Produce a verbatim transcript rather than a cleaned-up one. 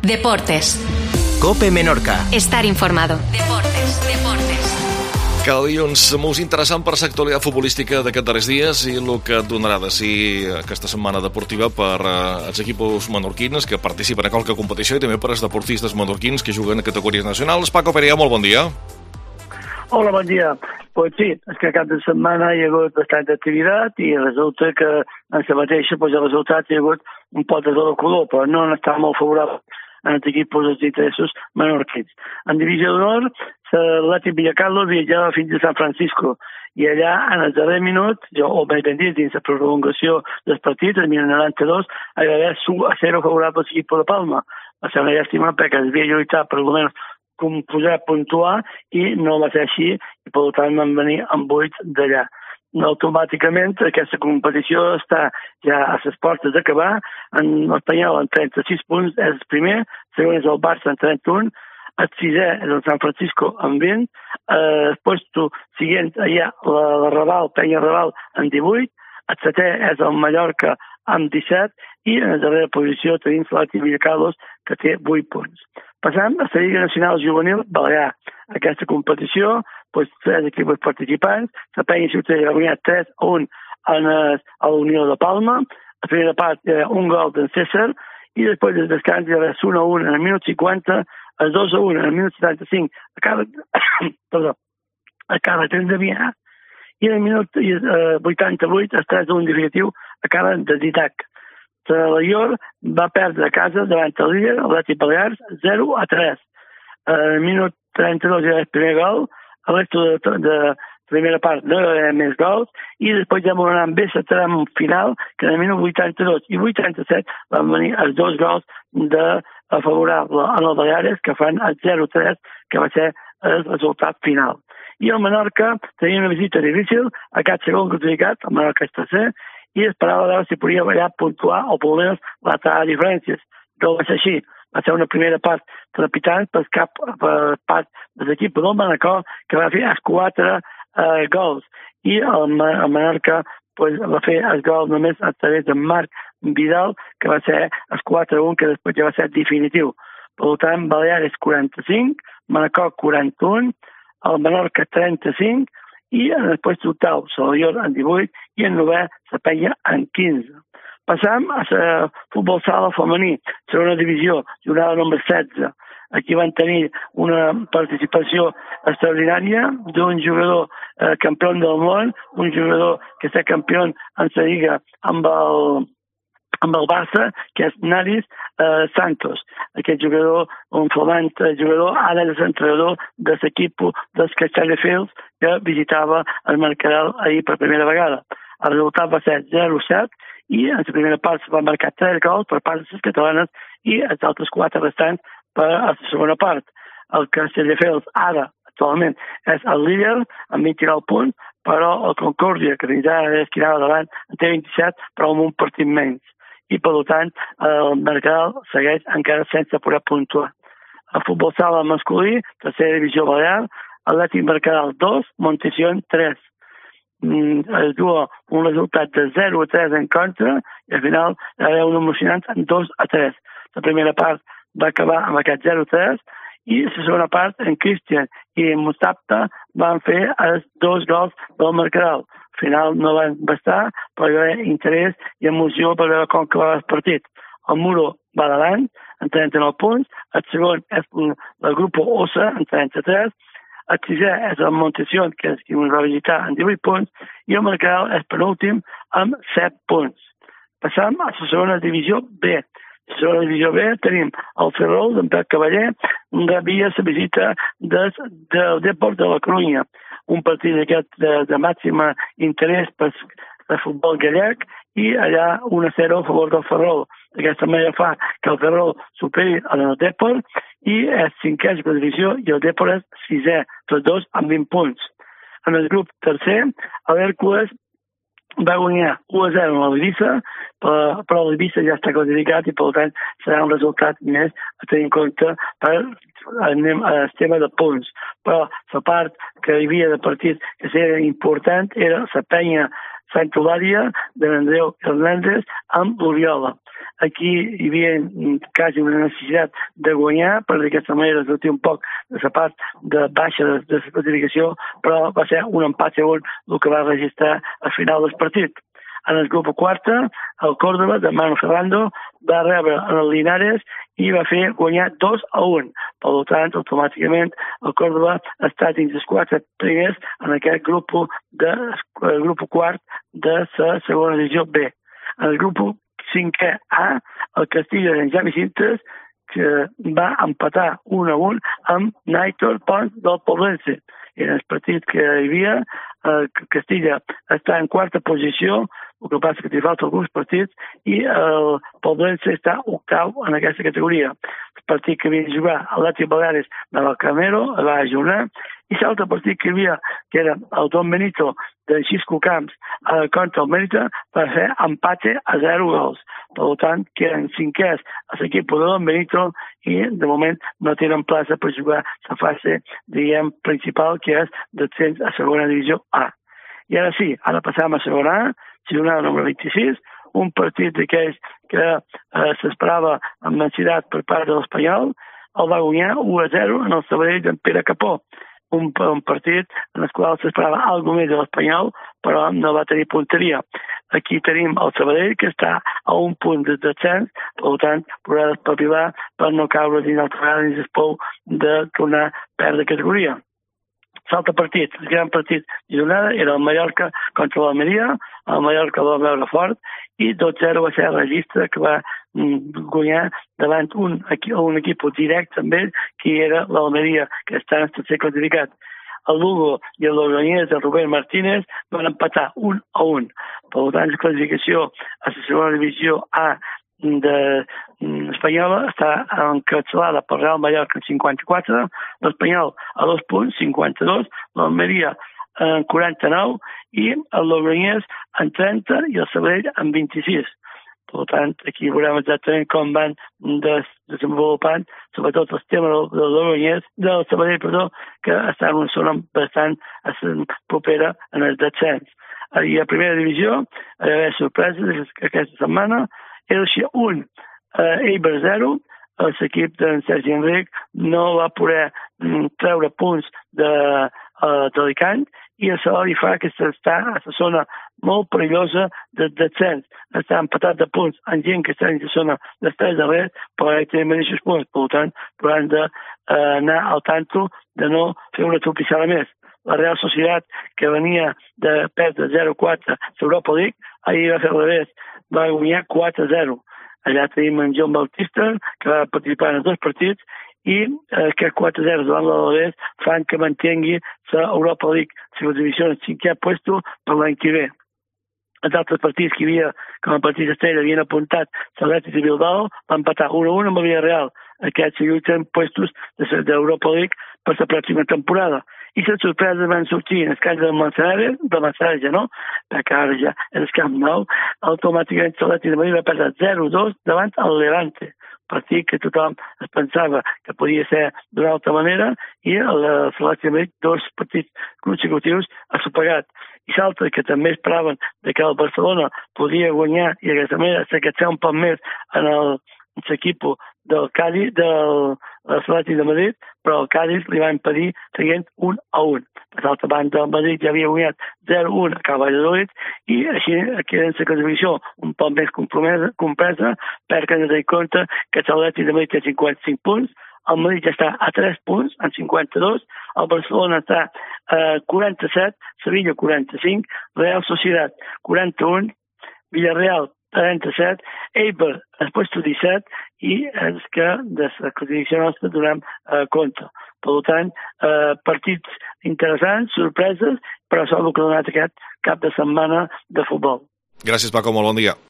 Deportes. COPE Menorca. Estar informado. Deportes, deportes. Cada dilluns molt interessant per l'actualitat futbolística d'aquests darrers dies i el que donarà de si aquesta setmana deportiva per eh, els equips menorquins que participen a qualque competició i també per als deportistes menorquins que juguen a categories nacionals. Paco Perea, molt bon dia. Hola, bon dia. Pues sí, és que cap de setmana hi ha hagut bastanta activitat i resulta que en la mateixa pues, el resultat hi ha hagut un pot de tot el color, però no han estat molt favorables en els equips dels interessos menorquins. En divisió d'honor, l'Atlètic Villacarlos viatjava fins a San Francisco i allà, en el darrer minut, jo, o més ben dit, dins la prolongació dels partits, el minut noranta-dos, hi va haver a zero favorable a l'equip de Palma. Va ser una llàstima perquè es havia lluitat per almenys com poder puntuar i no va ser així i per tant van venir amb vuit d'allà. Automàticament aquesta competició està ja a les portes d'acabar. En l'Espanyol amb trenta-sis punts és el primer, segon és el Barça amb trenta-un, el sisè és el San Francisco amb vint, eh, el puesto siguient allà la, la Raval, Penya Raval amb divuit, el setè és el Mallorca amb disset i en la darrera posició tenim l'Atlètic Villacarlos que té vuit punts. Passant a la Lliga Nacional Juvenil Balear. Aquesta competició, doncs, tres equips participants, la Penya Ciutadella va guanyar tres a un en, a la Unió de Palma, la primera part era un gol d'en César, i després del descans hi va haver un a un en el minut cinquanta, el dos a un en el minut setanta-cinc a cada, perdó, a cada temps de Vià, i en el minut eh, vuitanta-vuit el tres a un definitiu a cada de Didac. La Ior va perdre a casa davant el líder, l'Atlètic Balears, zero a tres. Al minut trenta-dos era el primer gol, a l'esta de, de primera part no hi va haver més gols, i després ja vam anar amb bé la tram final, que en el minut vuitanta-dos i vuitanta-set van venir els dos gols de favorable a el Baleares, que fan el zero a tres, que va ser el resultat final. I el Menorca tenia una visita difícil, a aquest segon classificat, el Menorca és tercer, i esperava veure si podia ballar puntuar o per almenys matar diferències. No va ser així. Va ser una primera part trepidant per cap per part de l'equip del Manacor que va fer els quatre eh, gols. I el, el Menorca pues, va fer els gols només a través de Marc Vidal, que va ser el quatre a un, que després ja va ser definitiu. Per tant, Baleares quaranta-cinc, Manacor quaranta-un, el Menorca trenta-cinc, i en el puesto octau, Salvador en divuit i en novè, la Penya en quinze. Passam a la futbol sala femení, segona divisió, jornada número setze. Aquí van tenir una participació extraordinària d'un jugador eh, campió del món, un jugador que està campió en la Lliga amb el amb el Barça, que és Naris eh, Santos. Aquest jugador, un flamant jugador, ara és entrenador de l'equip dels Castelldefels que visitava el Mercadal ahir per primera vegada. El resultat va ser zero a set i en la primera part va marcar tres gols per part de les catalanes i els altres quatre restants per a la segona part. El Castelldefels ara, actualment, és el líder amb vint-i-nou punts, però el Concòrdia, que fins ara és qui anava davant, en té vint-i-set, però amb un partit menys. I, per tant, el Mercadal segueix encara sense poder puntuar. El futbol sala masculí, tercera divisió balear, Atlètic Mercadal dos, Montesión tres. Mm, es du un resultat de zero a tres en contra i al final hi va haver un emocionant en dos a tres. La primera part va acabar amb aquest zero a tres i la segona part en Cristian i en Mustapta van fer els dos gols del Mercadal. Al final no van bastar, però hi va haver interès i emoció per veure com acabava el partit. El Muro va davant, en trenta-nou punts, el segon és el grup Ossa, en trenta-tres, el sisè és el Montesión, que és qui ens va visitar, en divuit punts, i el Mercadal és penúltim amb set punts. Passam a la segona divisió B. A la segona divisió B tenim el Ferrol, d'en Pep Cavaller, rebia la visita del, del Deport de la Corunya, un partit d'aquest de, de màxima interès per el futbol gallec i allà un a zero a favor del Ferrol. D'aquesta manera fa que el Ferrol superi el Deport i és cinquè de la divisió i el Deport és sisè, tots dos amb vint punts. En el grup tercer, l'Hèrcules va guanyar u a zero amb l'Eivissa, però, però l'Eivissa ja està classificat i per tant serà un resultat més a tenir en compte per anem al tema de punts. Però la part que hi havia de partit que era important era la Penya Sant Eulàlia de l'Andreu Hernández amb l'Oriola. Aquí hi havia quasi una necessitat de guanyar, per d'aquesta manera sortir un poc de la part de baixa de, de la classificació, però va ser un empat segon el que va registrar al final del partit. En el grup quarta, el Córdoba de Manu Ferrando va rebre en el Linares i va fer guanyar dos a un. Per tant, automàticament, el Córdoba ha estat dins els quatre primers en aquest grup, de, el grup quart de la segona divisió B. En el grup cinquè A, el Castilla de Javi Cintes, que va empatar un a un amb Nàitor Pons del Poblense. En el partit que hi havia, el Castilla està en quarta posició, el que passa que hi falta alguns partits, i el Poblense està octau en aquesta categoria. El partit que havia de jugar l'Atlètic Baleares de l'Alcamero va ajornar, i l'altre partit que hi havia, que era el Don Benito de Xisco Camps eh, contra el Mérida, va fer empate a zero gols. Per tant, queden cinquers a l'equip de Don Benito i de moment no tenen plaça per jugar la fase, diguem, principal, que és descens a segona divisió A. I ara sí, ara passam a segona A, jornada número vint-i-sis, un partit d'aquells que eh, s'esperava amb ansietat per part de l'Espanyol, el va guanyar u a zero en el Sabadell d'en Pere Capó. Un, un partit en el qual s'esperava alguna més de l'Espanyol, però no va tenir punteria. Aquí tenim el Sabadell, que està a un punt de descens, per tant, podrà despapilar per no caure dins el treball dins el pou de tornar a perdre categoria. L'altre partit, el gran partit de jornada, era el Mallorca contra l'Almeria. El Mallorca el va veure fort i dos a zero va ser el registre que va mm, guanyar davant un, un equip directe amb ell, que era l'Almeria, que està en el tercer classificat. El Lugo i el Logroñés de Rubén Martínez van empatar un a un. Per tant, la classificació a la segona divisió A de espanyola està encapçalada per Real Mallorca en cinquanta-quatre, l'Espanyol a dos punts, cinquanta-dos, l'Almeria en quaranta-nou i el Logroñés en trenta i el Sabadell en vint-i-sis. Per tant, aquí veurem exactament com van des, desenvolupant, sobretot el tema del, del Logroñés, del Sabadell, perdó, que està en una zona bastant propera en el descens. I a primera divisió, hi va haver sorpreses aquesta setmana. Elche un, eh, Eibar zero, l'equip d'en Sergi Enric no va poder mm, treure punts de, uh, d'Alicant i això li fa que està a la zona molt perillosa de descens. Està empatat de punts amb gent que està en la zona dels tres darrers, però hi tenen mateixos punts, per tant, hauran d'anar uh, al tanto de no fer una tropissada més. La Real Societat, que venia de perdre zero a quatre a l'Europa League, ahir va fer al revés, va guanyar quatre a zero. Allà tenim en John Bautista, que va participar en els dos partits, i eh, aquest quatre a zero davant l'Alavés fan que mantingui l'Europa League, la divisió en cinquè puesto per l'any que ve. Els altres partits que hi havia, com a partit estrella, havien apuntat l'Atlètic de Bilbao, va empatar un a un amb el Villarreal. Aquests lluiten puestos d'Europa League per la pròxima temporada. I les sorpreses van sortir en el camp del Manzanares, de Manzanares ja no, perquè ara ja és el camp nou, automàticament l'Atlètic de Madrid va perdre zero a dos davant el Levante, partit que tothom es pensava que podia ser d'una altra manera, i l'Atlètic de Madrid dos partits consecutius ha superat. I l'altre que també esperaven que el Barcelona podia guanyar i d'aquesta manera s'acatzar un poc més en el l'equip del Cádiz, de l'Atlètic de Madrid, però el Cádiz li va impedir traient un a un. Per l'altra banda, el Madrid ja havia guanyat zero a un a Can Valladolid i així queda en la classificació un poc més compresa perquè ens donem compte que l'Atlètic de Madrid té cinquanta-cinc punts, el Madrid ja està a tres punts, en cinquanta-dos, el Barcelona està a quaranta-set, Sevilla quaranta-cinc, Real Societat quaranta-un, Villarreal trenta-set, Eibar al puesto disset i és que de la classificació nostra donem eh, compte. Per tant, eh, partits interessants, sorpreses, però és el que ha donat aquest cap de setmana de futbol. Gràcies, Paco, molt bon dia.